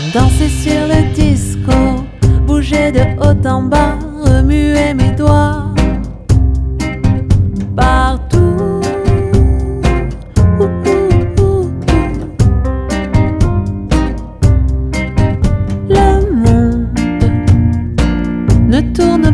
Danser sur le disco, bouger de haut en bas, remuer mes doigts partout. Le monde ne tourne